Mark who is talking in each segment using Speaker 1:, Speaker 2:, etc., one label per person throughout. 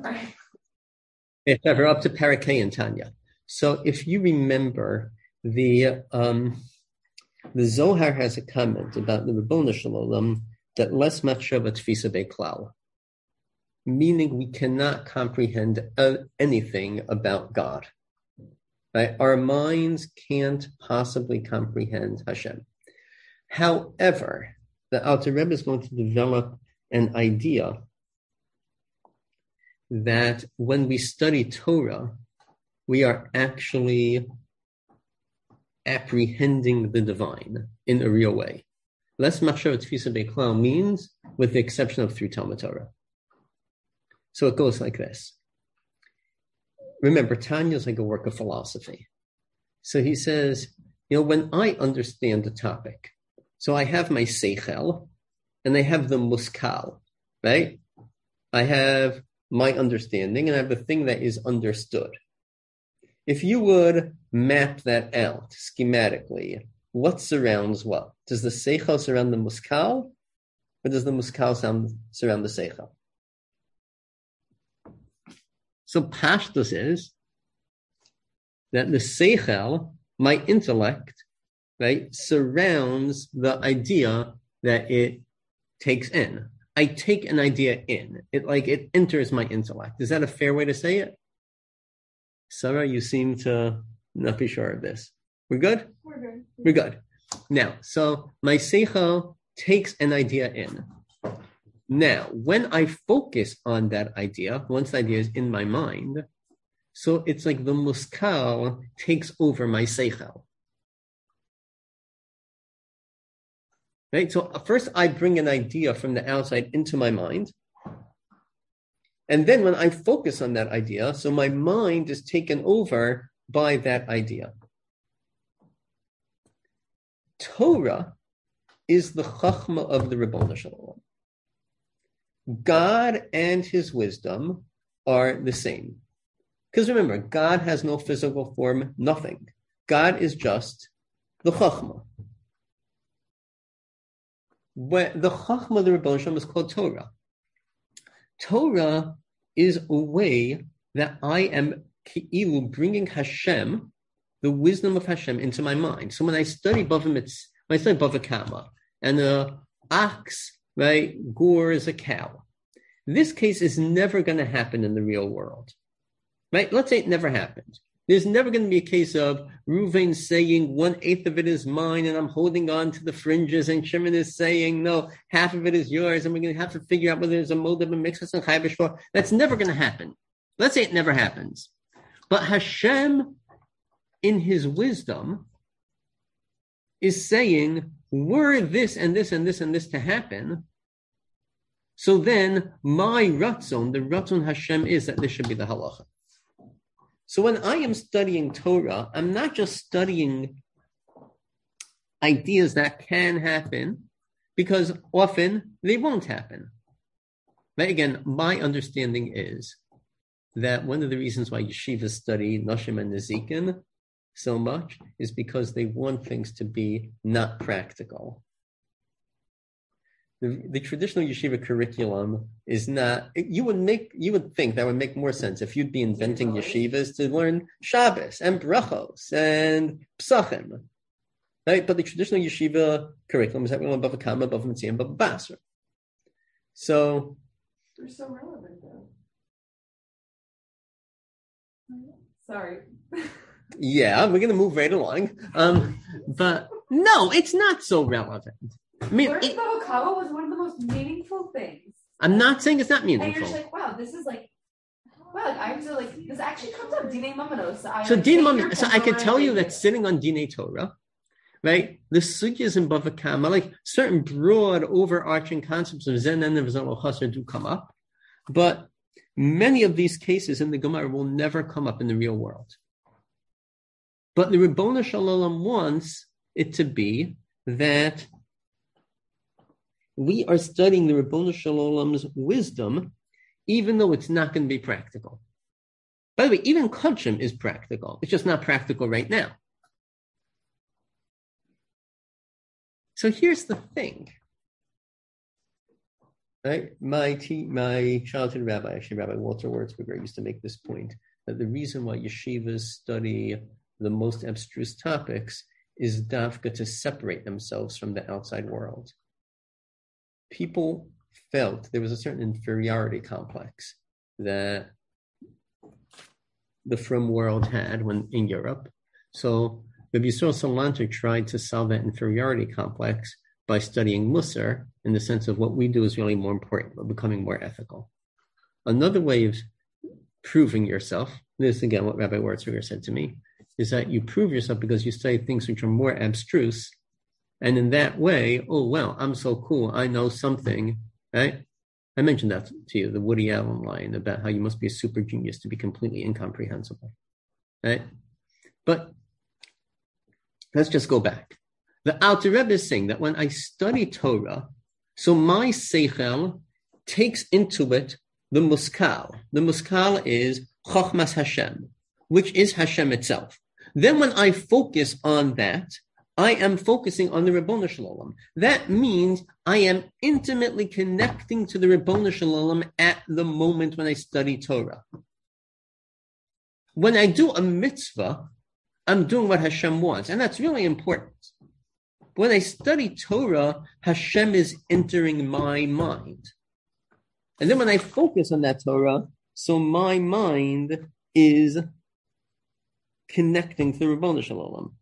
Speaker 1: We're up to Parakeh and Tanya. So if you remember, the Zohar has a comment about the Ribono Shel Olam that less machshava tfisa beklal, meaning we cannot comprehend anything about God. Right? Our minds can't possibly comprehend Hashem. However, the Alter Rebbe is going to develop an idea that when we study Torah, we are actually apprehending the divine in a real way. Less machshava tfisa beklal means with the exception of through Talmud Torah. So it goes like this. Remember, Tanya is like a work of philosophy. So he says, when I understand the topic, so I have my seichel and I have the muskal, right? I have my understanding and I have the thing that is understood. If you would map that out schematically, what surrounds what? Does the seichel surround the muskal or does the muskal surround the seichel? So pashtus is that the seichel, my intellect, right, surrounds the idea that it takes in. I take an idea in. It enters my intellect. Is that a fair way to say it? Sarah, you seem to not be sure of this. We're good? We're good. Now, so my seichel takes an idea in. Now, when I focus on that idea, once the idea is in my mind, so it's like the muskal takes over my seichel. Right? So first I bring an idea from the outside into my mind. And then when I focus on that idea, so my mind is taken over by that idea. Torah is the chachma of the Ribono Shel Olam. God and his wisdom are the same. Because remember, God has no physical form, nothing. God is just the chachma. The chachma of the Ribono Shel Olam is called Torah. Torah is a way that I am ki'ilu bringing Hashem, the wisdom of Hashem, into my mind. So when I study Bava Kama, and the ox, right, gores a cow, this case is never going to happen in the real world. Right? Let's say it never happened. There's never going to be a case of Reuven saying 1/8 of it is mine and I'm holding on to the fringes, and Shimon is saying, no, half of it is yours, and we're going to have to figure out whether there's a moldab and mixus and chai b'shvor. That's never going to happen. Let's say it never happens. But Hashem, in his wisdom, is saying, were this and this and this and this to happen, so then my ratzon, the ratzon Hashem, is that this should be the halacha. So when I am studying Torah, I'm not just studying ideas that can happen, because often they won't happen. But again, my understanding is that one of the reasons why yeshivas study Nashim and Nezikin so much is because they want things to be not practical. The traditional yeshiva curriculum is not. You would think that would make more sense if you'd be inventing yeshivas to learn Shabbos and brachos and psachim, right? But the traditional yeshiva curriculum is that we learn Bava Kama, Bava Metzia, and Bava Basra. So
Speaker 2: they're so relevant, though. Sorry.
Speaker 1: Yeah, we're going to move right along. But no, it's not so relevant.
Speaker 2: I mean, learning Bava Kama was one of the most meaningful things.
Speaker 1: I'm not saying it's not meaningful.
Speaker 2: And you're just like, wow, this is like, wow, I have to like, this actually comes up Dinei Mamanos.
Speaker 1: So I could tell you that sitting on Dinei Torah, right, the sugyas in Bava Kama, like certain broad overarching concepts of Zen and V'zalo Chasar do come up, but many of these cases in the Gemara will never come up in the real world. But the Ribono Shel Olam wants it to be that we are studying the Ribono Shel Olam's wisdom, even though it's not going to be practical. By the way, even Kodshim is practical. It's just not practical right now. So here's the thing. Right? My childhood rabbi, actually Rabbi Walter Wurzburger, used to make this point, that the reason why yeshivas study the most abstruse topics is dafka to separate themselves from the outside world. People felt there was a certain inferiority complex that the frum world had when in Europe. So Rabbi Yisrael Salanter tried to solve that inferiority complex by studying Musar in the sense of what we do is really more important, but becoming more ethical. Another way of proving yourself, this is again what Rabbi Wurzburger said to me, is that you prove yourself because you study things which are more abstruse, and in that way, oh, well, I'm so cool, I know something, right? I mentioned that to you, the Woody Allen line about how you must be a super genius to be completely incomprehensible, right? But let's just go back. The Alter Rebbe is saying that when I study Torah, so my seichel takes into it the muskal. The muskal is Chochmas Hashem, which is Hashem itself. Then when I focus on that, I am focusing on the Ribono Shel Olam. That means I am intimately connecting to the Ribono Shel Olam at the moment when I study Torah. When I do a mitzvah, I'm doing what Hashem wants, and that's really important. When I study Torah, Hashem is entering my mind. And then when I focus on that Torah, so my mind is connecting to the Ribono Shel Olam.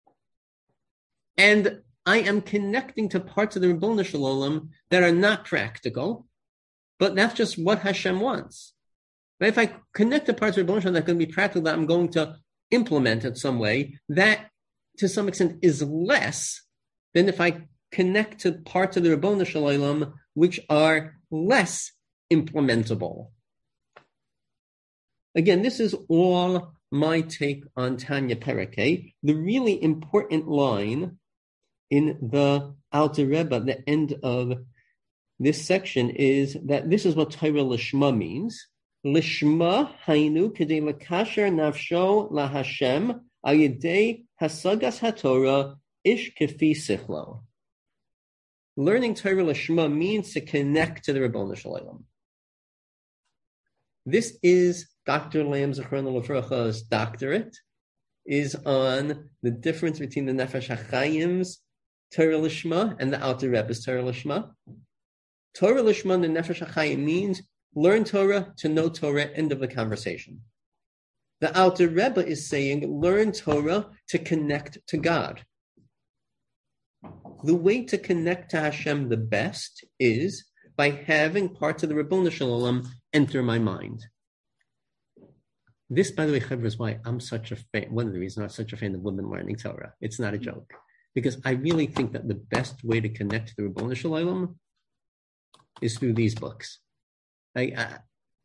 Speaker 1: And I am connecting to parts of the Ribono Shel Olam that are not practical, but that's just what Hashem wants. But if I connect to parts of the Ribono Shel Olam that are going to be practical, that I'm going to implement in some way, that to some extent is less than if I connect to parts of the Ribono Shel Olam which are less implementable. Again, this is all my take on Tanya Perek. The really important line in the Alter Rebbe at the end of this section is that this is what Torah Lishma means. Lishma hainu kedei lekasher nafsho laHashem al yedei hasagas haTorah ish kefi sichlo. Learning Torah Lishma means to connect to the Ribono Shel Olam. This is Dr. Lam Zichrono Livracha's doctorate, is on the difference between the Nefesh HaChaim's Torah Lishma and the Alter Rebbe's Torah Lishma. Torah Lishma and the Nefesh HaChaim means learn Torah to know Torah, end of the conversation. The Alter Rebbe is saying learn Torah to connect to God. The way to connect to Hashem the best is by having parts of the Ribono Shel Olam enter my mind. This, by the way, Chevra, is why I'm such a fan. One of the reasons I'm such a fan of women learning Torah. It's not a joke. Because I really think that the best way to connect to the Ribono Shel Olam is through these books. I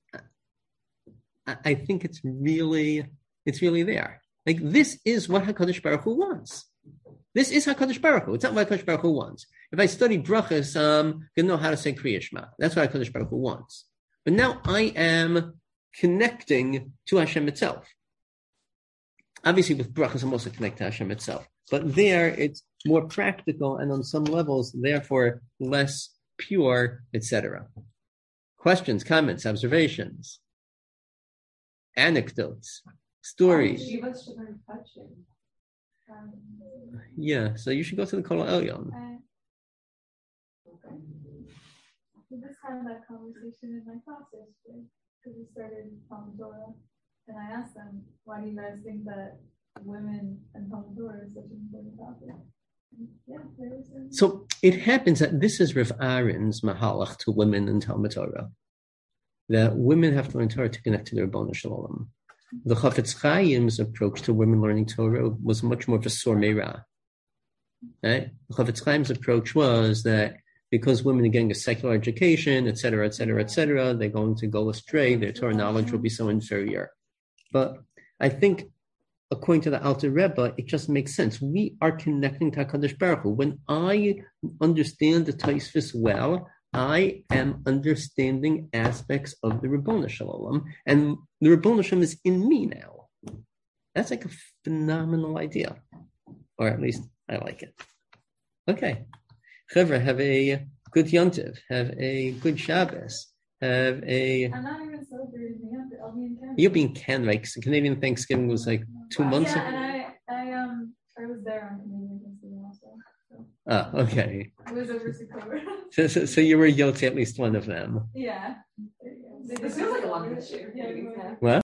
Speaker 1: think it's really there. Like, this is what HaKadosh Baruch Hu wants. This is HaKadosh Baruch Hu. It's not what HaKadosh Baruch Hu wants. If I study brachas, I'm going to know how to say Kriya Shema. That's what HaKadosh Baruch Hu wants. But now I am connecting to Hashem itself. Obviously, with brachas, I'm also connected to Hashem itself. But there, it's more practical and on some levels, therefore, less pure, etc. Questions, comments, observations, anecdotes, stories. Yeah, so you should go to the Kol Elyon.
Speaker 2: We just had that conversation in my class yesterday because we started Talmud Torah, and I asked them, "Why do you guys think that women and Talmud Torah is such an important topic?" And yeah, there was.
Speaker 1: So it happens that this is Rav Aaron's mahalach to women in Talmud Torah, that women have to learn Torah to connect to the Ribono Shel Olam. The Chafetz Chaim's approach to women learning Torah was much more of a sor meirah. Right? The Chafetz Chaim's approach was that because women are getting a secular education, et cetera, they're going to go astray. Their Torah knowledge will be so inferior. But I think, according to the Alter Rebbe, it just makes sense. We are connecting to HaKadosh Baruch Hu. When I understand the Tosfos well, I am understanding aspects of the Ribono Shel Olam, and the Ribono Shel Olam is in me now. That's like a phenomenal idea, or at least I like it. Okay. Chevra, have a good Yontiv. Have a good Shabbos. Have a.
Speaker 2: I'm not even celebrating the Yontif. I'll be in Canada.
Speaker 1: You'll be in Canada, right? Because Canadian Thanksgiving was like 2 months ago.
Speaker 2: Yeah, and I was there on Canadian Thanksgiving also. So.
Speaker 1: Oh, okay.
Speaker 2: It was over October.
Speaker 1: So you were Yotzi, at least one of them.
Speaker 2: Yeah.
Speaker 3: This feels like a long history.
Speaker 2: Yeah,
Speaker 1: What?